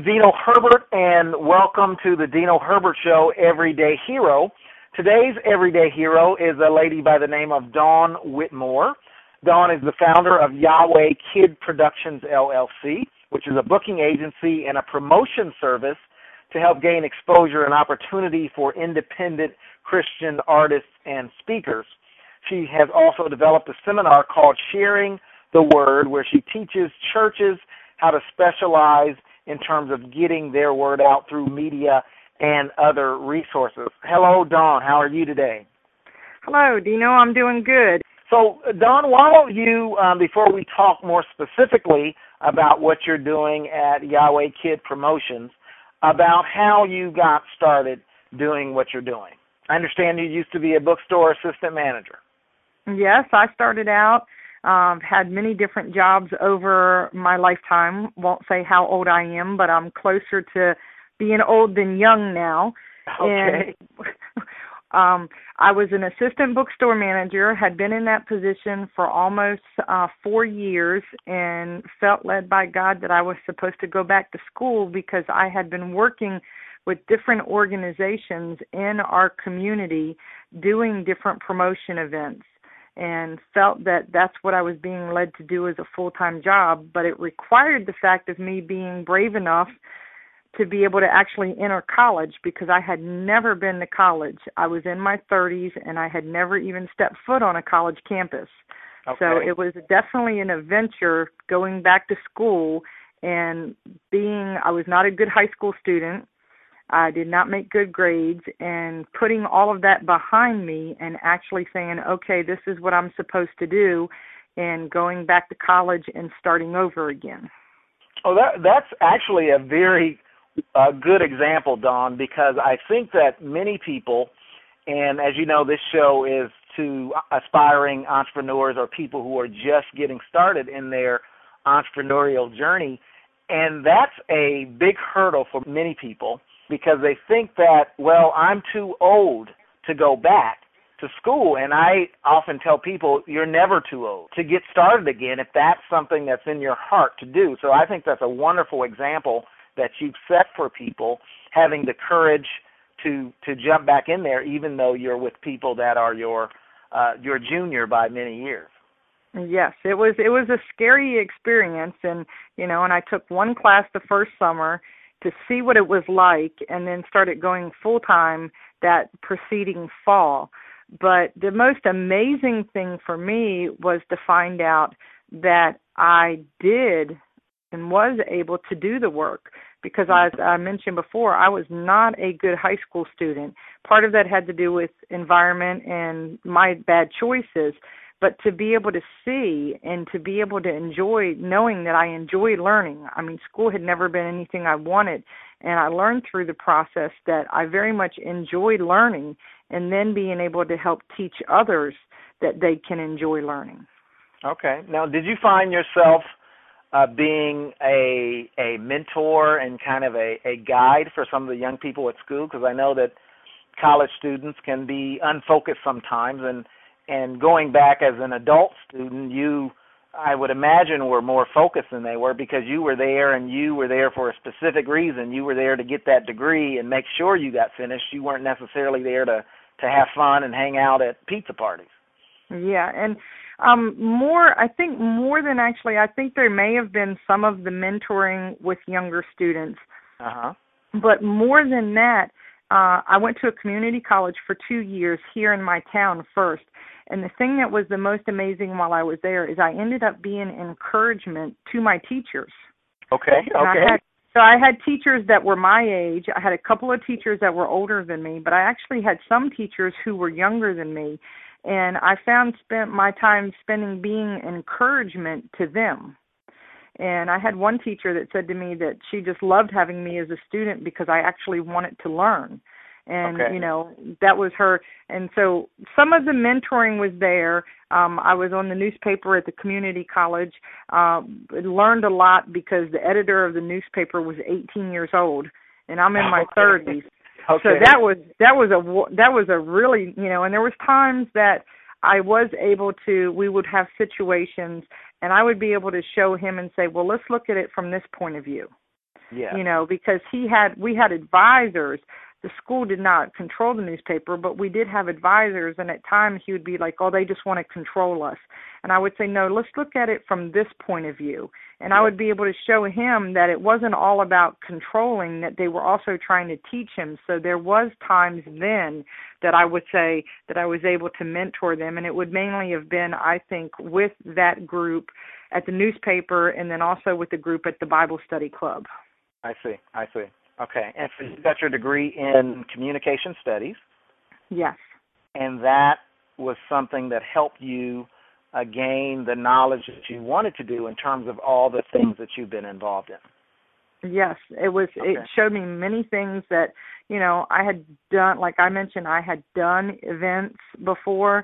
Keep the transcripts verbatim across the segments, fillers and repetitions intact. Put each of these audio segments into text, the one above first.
Dino Herbert, and welcome to the Dino Herbert Show, Everyday Hero. Today's Everyday Hero is a lady by the name of Dawn Whitmore. Dawn is the founder of Yahweh Kid Productions, L L C, which is a booking agency and a promotion service to help gain exposure and opportunity for independent Christian artists and speakers. She has also developed a seminar called Sharing the Word, where she teaches churches how to specialize in terms of getting their word out through media and other resources. Hello, Dawn. How are you today? Hello, Dino. I'm doing good. So, Dawn, why don't you, um, before we talk more specifically about what you're doing at Yahweh Kid Promotions, about how you got started doing what you're doing. I understand you used to be a bookstore assistant manager. Yes, I started out, um, had many different jobs over my lifetime. Won't say how old I am, but I'm closer to being old than young now. Okay. And um, I was an assistant bookstore manager, had been in that position for almost uh, four years, and felt led by God that I was supposed to go back to school because I had been working with different organizations in our community doing different promotion events, and felt that that's what I was being led to do as a full-time job, but it required the fact of me being brave enough to be able to actually enter college because I had never been to college. I was in my thirties, and I had never even stepped foot on a college campus. Okay. So it was definitely an adventure going back to school and being, I was not a good high school student. I did not make good grades, and putting all of that behind me and actually saying, okay, this is what I'm supposed to do, and going back to college and starting over again. Oh, that that's actually a very uh, good example, Dawn, because I think that many people, and as you know, this show is to aspiring entrepreneurs or people who are just getting started in their entrepreneurial journey, and that's a big hurdle for many people, because they think that, well, I'm too old to go back to school. And I often tell people, you're never too old to get started again if that's something that's in your heart to do. So I think that's a wonderful example that you've set for people, having the courage to to jump back in there, even though you're with people that are your uh, your junior by many years. Yes, it was it was a scary experience, and you know, and I took one class the first summer to see what it was like, and then started going full-time that preceding fall. But the most amazing thing for me was to find out that I did and was able to do the work, because as I mentioned before, I was not a good high school student. Part of that had to do with environment and my bad choices, but to be able to see and to be able to enjoy, knowing that I enjoy learning. I mean, school had never been anything I wanted, and I learned through the process that I very much enjoyed learning, and then being able to help teach others that they can enjoy learning. Okay. Now, did you find yourself uh, being a a mentor and kind of a, a guide for some of the young people at school? Because I know that college students can be unfocused sometimes, and And going back as an adult student, you, I would imagine, were more focused than they were, because you were there and you were there for a specific reason. You were there to get that degree and make sure you got finished. You weren't necessarily there to, to have fun and hang out at pizza parties. Yeah, and um, more, I think more than actually, I think there may have been some of the mentoring with younger students. Uh-huh. But more than that, uh, I went to a community college for two years here in my town first. And the thing that was the most amazing while I was there is I ended up being encouragement to my teachers. Okay, okay. I had, so I had teachers that were my age. I had a couple of teachers that were older than me, but I actually had some teachers who were younger than me. And I found spent my time spending being encouragement to them. And I had one teacher that said to me that she just loved having me as a student because I actually wanted to learn. And, okay. you know, that was her. And so some of the mentoring was there. Um, I was on the newspaper at the community college. Uh, learned a lot because the editor of the newspaper was eighteen years old, and I'm in my okay. thirties. Okay. So that was that was a that was a really, you know, and there was times that I was able to, we would have situations, and I would be able to show him and say, well, let's look at it from this point of view. Yeah. You know, because he had we had advisors. The school did not control the newspaper, but we did have advisors, and at times he would be like, oh, they just want to control us. And I would say, no, let's look at it from this point of view. And I would be able to show him that it wasn't all about controlling, that they were also trying to teach him. So there was times then that I would say that I was able to mentor them, and it would mainly have been, I think, with that group at the newspaper and then also with the group at the Bible Study Club. I see, I see. Okay, and so you got your degree in communication studies. Yes. And that was something that helped you uh, gain the knowledge that you wanted to do in terms of all the things that you've been involved in. Yes, it was. Okay. It showed me many things that, you know, I had done. Like I mentioned, I had done events before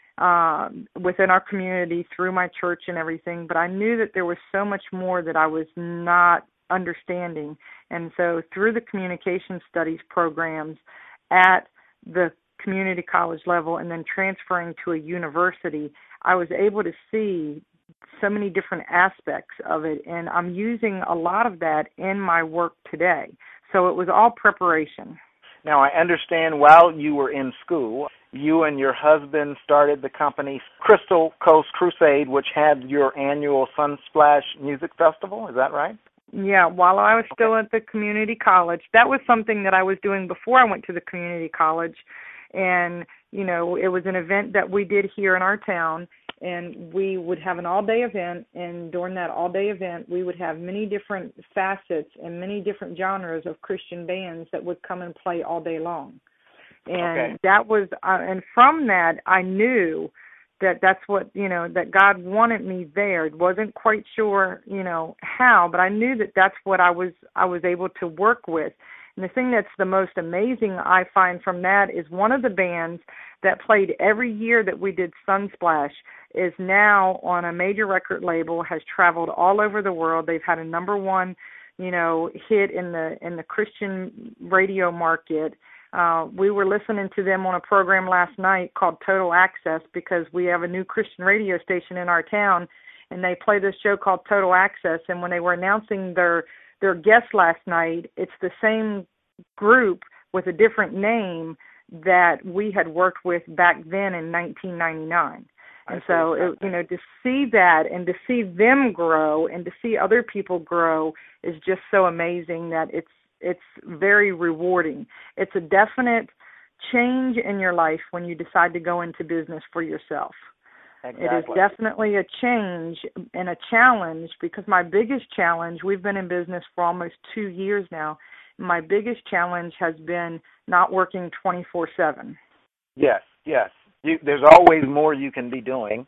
uh, within our community through my church and everything, but I knew that there was so much more that I was not understanding. And so through the communication studies programs at the community college level and then transferring to a university, I was able to see so many different aspects of it, and I'm using a lot of that in my work today. So it was all preparation. Now, I understand while you were in school, you and your husband started the company Crystal Coast Crusade, which had your annual Sunsplash Music Festival. Is that right? Yeah, while I was still at the community college. That was something that I was doing before I went to the community college. And, you know, it was an event that we did here in our town, and we would have an all-day event, and during that all-day event, we would have many different facets and many different genres of Christian bands that would come and play all day long. And okay. that was, uh, and from that, I knew that that's what, you know, that God wanted me there. Wasn't quite sure, you know, how, but I knew that that's what I was, I was able to work with. And the thing that's the most amazing I find from that is one of the bands that played every year that we did Sunsplash is now on a major record label, has traveled all over the world. They've had a number one, you know, hit in the in the Christian radio market. Uh, we were listening to them on a program last night called Total Access because we have a new Christian radio station in our town, and they play this show called Total Access. And when they were announcing their their guest last night, it's the same group with a different name that we had worked with back then in nineteen ninety-nine. And so, it, you know, to see that and to see them grow and to see other people grow is just so amazing that it's it's very rewarding. It's a definite change in your life when you decide to go into business for yourself. Exactly. It is definitely a change and a challenge because my biggest challenge, we've been in business for almost two years now, my biggest challenge has been not working twenty-four seven. Yes, yes. You, there's always more you can be doing,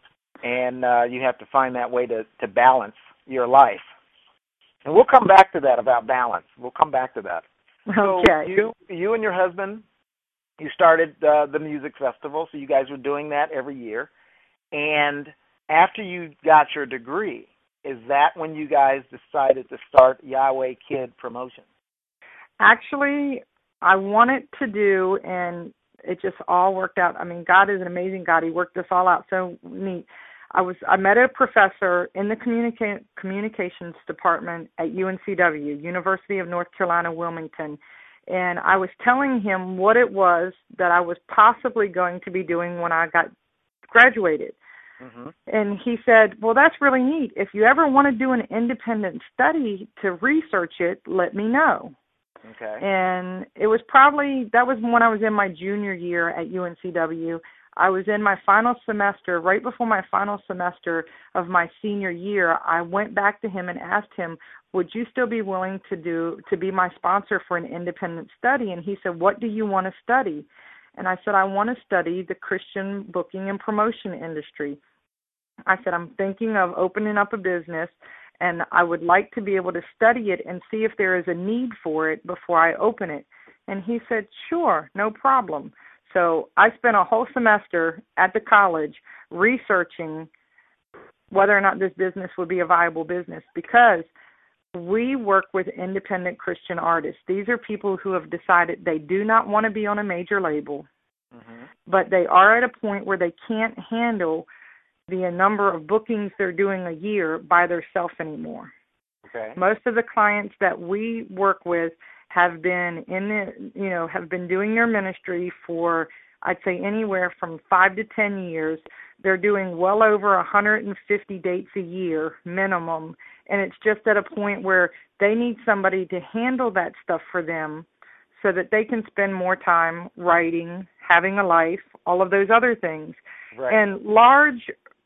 and uh, you have to find that way to, to balance your life. And we'll come back to that about balance. We'll come back to that. Okay. So you, you and your husband, you started uh, the music festival, so you guys were doing that every year. And after you got your degree, is that when you guys decided to start Yahweh Kid Promotions? Actually, I wanted to do, and it just all worked out. I mean, God is an amazing God. He worked this all out so neat. I was I met a professor in the communica- communications department at U N C W, University of North Carolina, Wilmington, and I was telling him what it was that I was possibly going to be doing when I got graduated. Mm-hmm. And he said, well, that's really neat. If you ever want to do an independent study to research it, let me know. Okay. And it was probably, that was when I was in my junior year at U N C W. I was in my final semester, right before my final semester of my senior year. I went back to him and asked him, would you still be willing to do, to be my sponsor for an independent study? And he said, what do you want to study? And I said, I want to study the Christian booking and promotion industry. I said, I'm thinking of opening up a business, and I would like to be able to study it and see if there is a need for it before I open it. And he said, sure, no problem. So I spent a whole semester at the college researching whether or not this business would be a viable business because we work with independent Christian artists. These are people who have decided they do not want to be on a major label, mm-hmm. but they are at a point where they can't handle the number of bookings they're doing a year by themselves anymore. Okay. Most of the clients that we work with have been in the, you know, have been doing their ministry for, I'd say, anywhere from five to ten years. They're doing well over one hundred fifty dates a year minimum, and it's just at a point where they need somebody to handle that stuff for them so that they can spend more time writing, having a life, all of those other things. Right. And large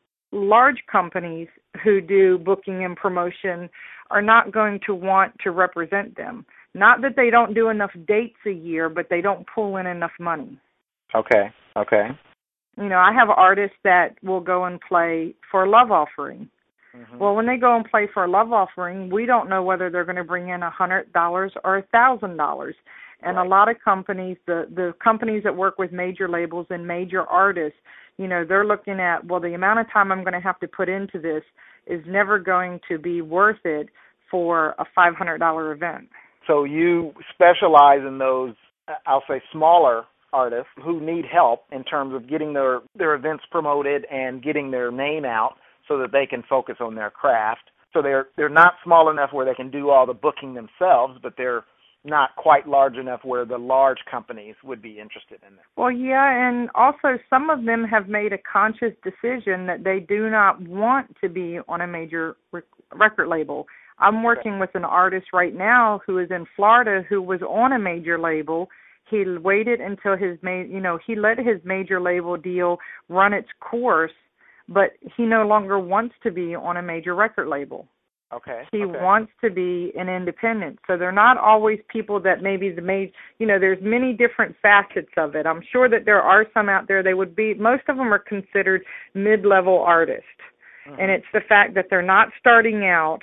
large companies who do booking and promotion are not going to want to represent them. Not that they don't do enough dates a year, but they don't pull in enough money. Okay, okay. You know, I have artists that will go and play for a love offering. Mm-hmm. Well, when they go and play for a love offering, we don't know whether they're going to bring in one hundred dollars or one thousand dollars. And right. a lot of companies, the, the companies that work with major labels and major artists, you know, they're looking at, well, the amount of time I'm going to have to put into this is never going to be worth it for a five hundred dollars event. So you specialize in those, I'll say, smaller artists who need help in terms of getting their, their events promoted and getting their name out so that they can focus on their craft. So they're they're not small enough where they can do all the booking themselves, but they're not quite large enough where the large companies would be interested in them. Well, yeah, and also some of them have made a conscious decision that they do not want to be on a major rec- record label. I'm working with an artist right now who is in Florida who was on a major label. He waited until his, ma- you know, he let his major label deal run its course, but he no longer wants to be on a major record label. Okay. He okay. wants to be an independent. So they're not always people that maybe the made, you know, there's many different facets of it. I'm sure that there are some out there, they would be, most of them are considered mid-level artists. Mm-hmm. And it's the fact that they're not starting out,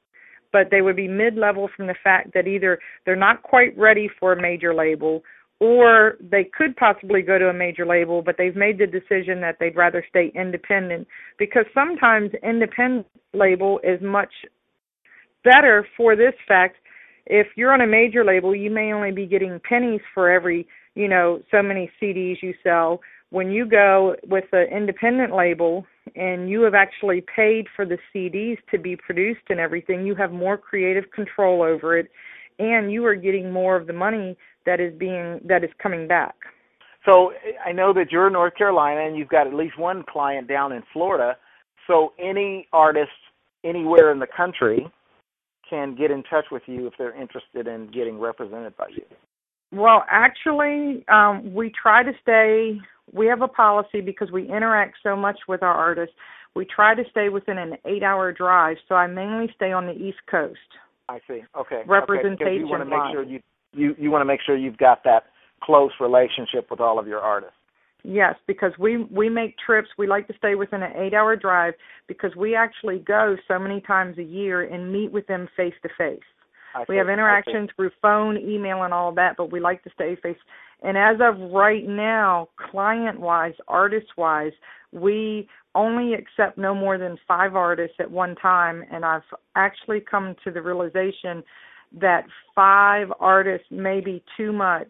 but they would be mid-level from the fact that either they're not quite ready for a major label or they could possibly go to a major label, but they've made the decision that they'd rather stay independent because sometimes independent label is much better for this fact. If you're on a major label, you may only be getting pennies for every, you know, so many C Ds you sell. When you go with an independent label and you have actually paid for the C Ds to be produced and everything, you have more creative control over it, and you are getting more of the money that is being that is coming back. So I know that you're in North Carolina and you've got at least one client down in Florida. So any artist anywhere in the country can get in touch with you if they're interested in getting represented by you. Well, actually, um, we try to stay, we have a policy because we interact so much with our artists. We try to stay within an eight-hour drive, so I mainly stay on the East Coast. I see. Okay. Representation. Okay, you want to make sure you, you you want to make sure you've got that close relationship with all of your artists. Yes, because we, we make trips. We like to stay within an eight-hour drive because we actually go so many times a year and meet with them face-to-face. We have interactions through phone, email, and all of that, but we like to stay face. And as of right now, client-wise, artist-wise, we only accept no more than five artists at one time, and I've actually come to the realization that five artists may be too much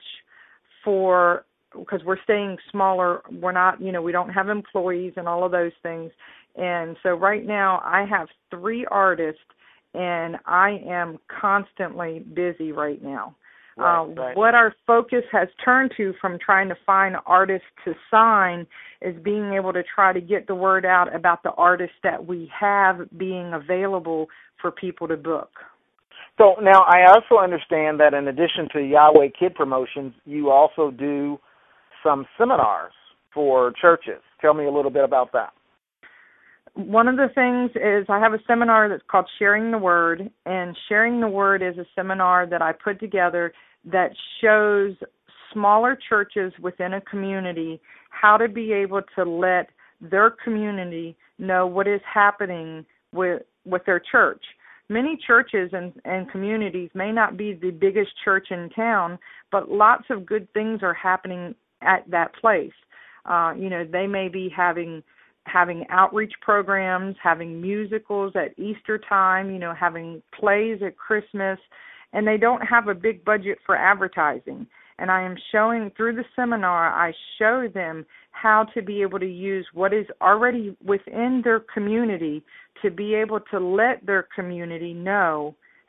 for, because we're staying smaller. We're not, you know, we don't have employees and all of those things. And so right now I have three artists, and I am constantly busy right now. Right, uh, right. What our focus has turned to from trying to find artists to sign is being able to try to get the word out about the artists that we have being available for people to book. So now I also understand that in addition to Yahweh Kid Promotions, you also do some seminars for churches. Tell me a little bit about that. One of the things is I have a seminar that's called Sharing the Word, and Sharing the Word is a seminar that I put together that shows smaller churches within a community how to be able to let their community know what is happening with with their church. Many churches and, and communities may not be the biggest church in town, but lots of good things are happening at that place. Uh, you know, they may be having having outreach programs, having musicals at Easter time, you know, having plays at Christmas, and they don't have a big budget for advertising. And I am showing, through the seminar, I show them how to be able to use what is already within their community to be able to let their community know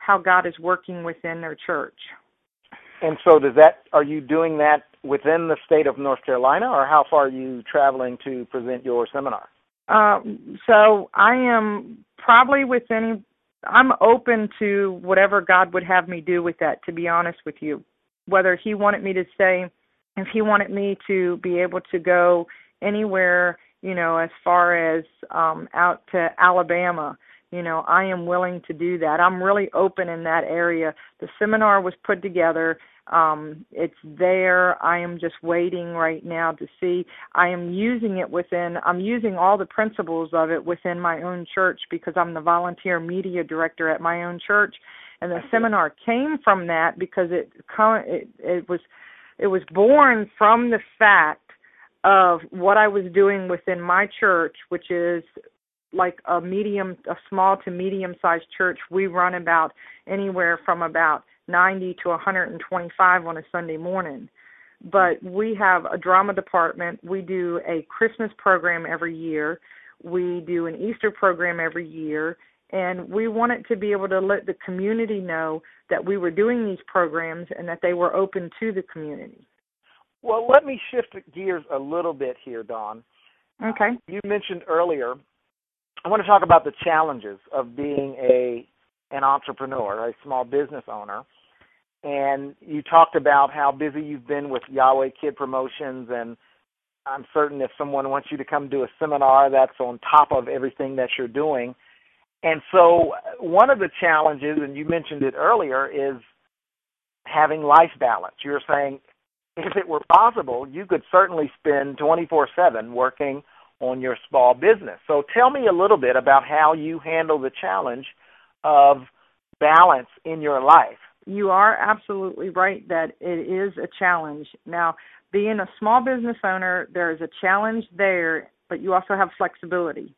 how God is working within their church. And so does that, are you doing that within the state of North Carolina, or how far are you traveling to present your seminar? Uh, so I am probably within, I'm open to whatever God would have me do with that, to be honest with you. Whether he wanted me to stay, if he wanted me to be able to go anywhere, you know, as far as um, out to Alabama, you know, I am willing to do that. I'm really open in that area. The seminar was put together. Um, it's there. I am just waiting right now to see. I am using it within, I'm using all the principles of it within my own church because I'm the volunteer media director at my own church. And the seminar came from that because it, it, it was, it was born from the fact of what I was doing within my church, which is like a medium, a small to medium-sized church. We run about anywhere from about ninety to one hundred twenty-five on a Sunday morning. But we have a drama department. We do a Christmas program every year. We do an Easter program every year. And we wanted to be able to let the community know that we were doing these programs and that they were open to the community. Well, let me shift gears a little bit here, Dawn. Okay. You mentioned earlier, I want to talk about the challenges of being a an entrepreneur, a small business owner. And you talked about how busy you've been with Yahweh Kid Promotions, and I'm certain if someone wants you to come do a seminar, that's on top of everything that you're doing. And so one of the challenges, and you mentioned it earlier, is having life balance. You're saying if it were possible, you could certainly spend twenty-four seven working on your small business. So tell me a little bit about how you handle the challenge of balance in your life. You are absolutely right that it is a challenge. Now, being a small business owner, there is a challenge there, but you also have flexibility.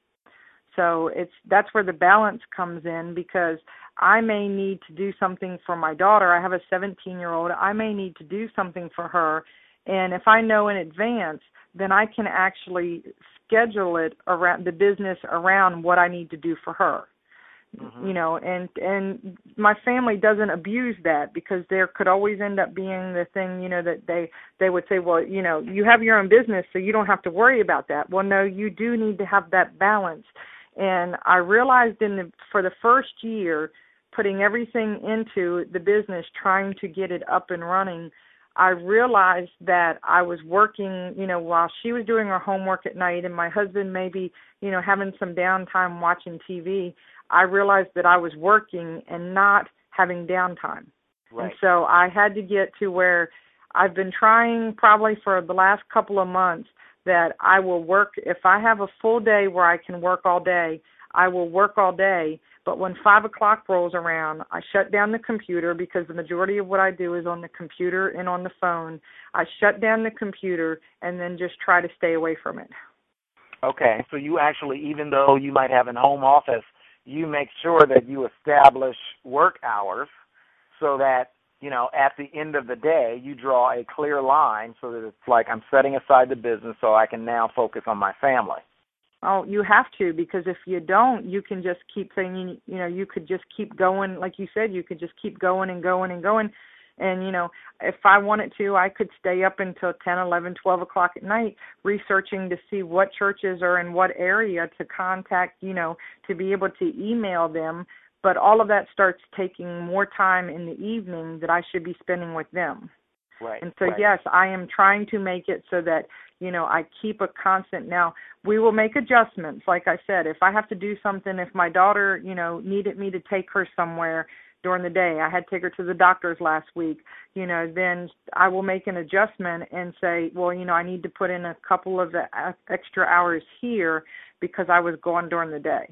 So it's that's where the balance comes in, because I may need to do something for my daughter. I have a seventeen-year-old. I may need to do something for her, and if I know in advance, then I can actually schedule it around the business around what I need to do for her. Mm-hmm. You know, and and my family doesn't abuse that, because there could always end up being the thing, you know, that they, they would say, well, you know, you have your own business, so you don't have to worry about that. Well, no, you do need to have that balance. And I realized in the for the first year, putting everything into the business, trying to get it up and running, I realized that I was working, you know, while she was doing her homework at night and my husband maybe, you know, having some downtime watching T V. I realized that I was working and not having downtime. Right. And so I had to get to where I've been trying probably for the last couple of months that I will work. If I have a full day where I can work all day, I will work all day. But when five o'clock rolls around, I shut down the computer, because the majority of what I do is on the computer and on the phone. I shut down the computer and then just try to stay away from it. Okay. So you actually, even though you might have a home office, you make sure that you establish work hours so that, you know, at the end of the day, you draw a clear line so that it's like I'm setting aside the business so I can now focus on my family. Oh, you have to, because if you don't, you can just keep saying, you know, you could just keep going. Like you said, you could just keep going and going and going. And, you know, if I wanted to, I could stay up until ten, eleven, twelve o'clock at night researching to see what churches are in what area to contact, you know, to be able to email them. But all of that starts taking more time in the evening that I should be spending with them. Right. And so, right. yes, I am trying to make it so that, you know, I keep a constant. Now, we will make adjustments. Like I said, if I have to do something, if my daughter, you know, needed me to take her somewhere during the day, I had to take her to the doctor's last week, you know, then I will make an adjustment and say, well, you know, I need to put in a couple of extra hours here because I was gone during the day.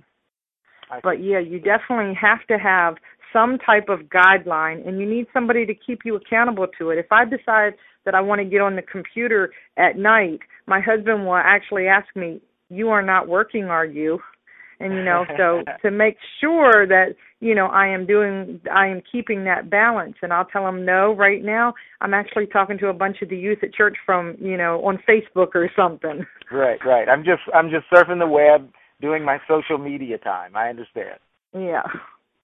But, yeah, you definitely have to have some type of guideline, and you need somebody to keep you accountable to it. If I decide that I want to get on the computer at night, my husband will actually ask me, you are not working, are you? And, you know, so to make sure that, you know, I am doing, I am keeping that balance. And I'll tell him, no, right now I'm actually talking to a bunch of the youth at church from, you know, on Facebook or something. Right, right. I'm just, I'm just surfing the web, doing my social media time. I understand. Yeah.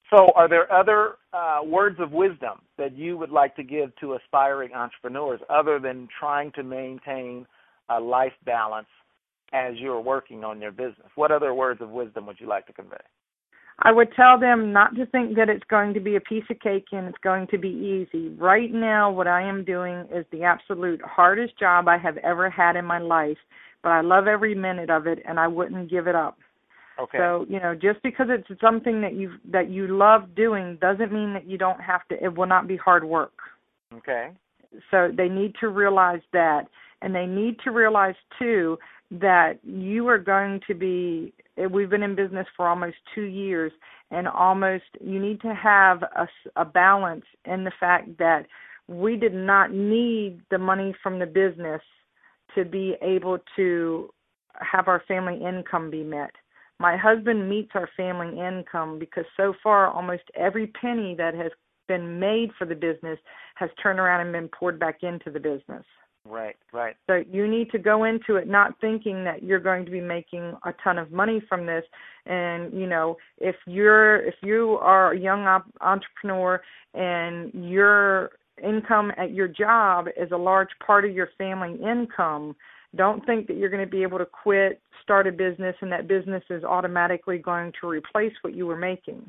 So are there other uh, words of wisdom that you would like to give to aspiring entrepreneurs other than trying to maintain a life balance as you're working on your business? What other words of wisdom would you like to convey? I would tell them not to think that it's going to be a piece of cake and it's going to be easy. Right now, what I am doing is the absolute hardest job I have ever had in my life, but I love every minute of it, and I wouldn't give it up. Okay. So, you know, just because it's something that you that you love doing doesn't mean that you don't have to, it will not be hard work. Okay. So they need to realize that, and they need to realize, too, that you are going to be, we've been in business for almost two years, and almost you need to have a, a balance in the fact that we did not need the money from the business to be able to have our family income be met. My husband meets our family income because so far almost every penny that has been made for the business has turned around and been poured back into the business. Right, right. So you need to go into it not thinking that you're going to be making a ton of money from this. And, you know, if you're if you are a young op- entrepreneur and your income at your job is a large part of your family income, don't think that you're going to be able to quit, start a business, and that business is automatically going to replace what you were making.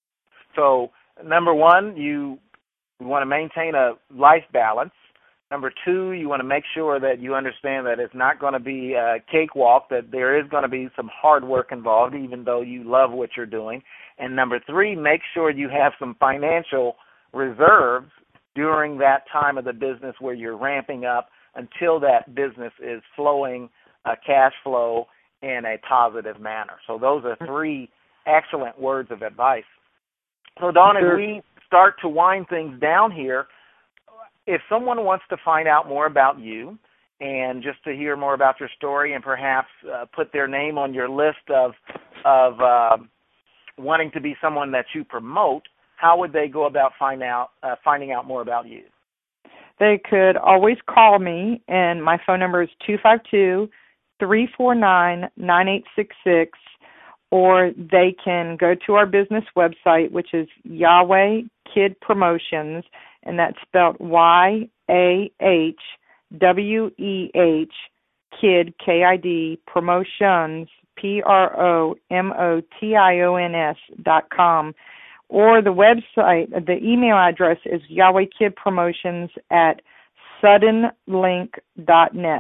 So, number one, you, you want to maintain a life balance. Number two, you want to make sure that you understand that it's not going to be a cakewalk, that there is going to be some hard work involved, even though you love what you're doing. And number three, make sure you have some financial reserves during that time of the business where you're ramping up until that business is flowing uh, cash flow in a positive manner. So those are three excellent words of advice. So, Dawn, sure. as we start to wind things down here, if someone wants to find out more about you and just to hear more about your story and perhaps uh, put their name on your list of, of uh, wanting to be someone that you promote, how would they go about find out, uh, finding out more about you? They could always call me, and my phone number is two five two, three four nine, nine eight six six, or they can go to our business website, which is Yahweh Kid Promotions, and that's spelled Y A H W E H, Kid, K I D, Promotions, P R O M O T I O N S dot com. Or the website, the email address is YahwehKidPromotions at suddenlink dot net.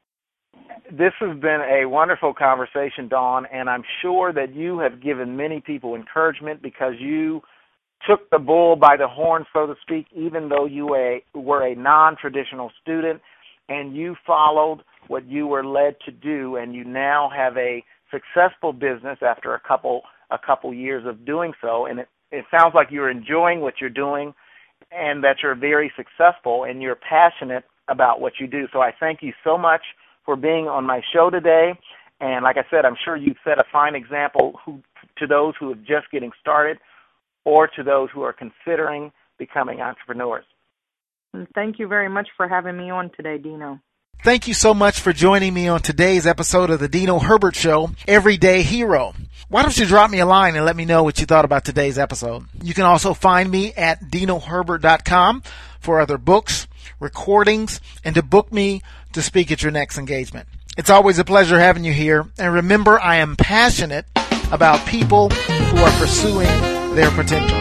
This has been a wonderful conversation, Dawn, and I'm sure that you have given many people encouragement because you took the bull by the horn, so to speak, even though you were a non-traditional student, and you followed what you were led to do, and you now have a successful business after a couple a couple years of doing so, and it It sounds like you're enjoying what you're doing and that you're very successful and you're passionate about what you do. So I thank you so much for being on my show today. And like I said, I'm sure you've set a fine example who, to those who are just getting started or to those who are considering becoming entrepreneurs. Thank you very much for having me on today, Dino. Thank you so much for joining me on today's episode of the Dino Herbert Show, Everyday Hero. Why don't you drop me a line and let me know what you thought about today's episode? You can also find me at dino herbert dot com for other books, recordings, and to book me to speak at your next engagement. It's always a pleasure having you here. And remember, I am passionate about people who are pursuing their potential.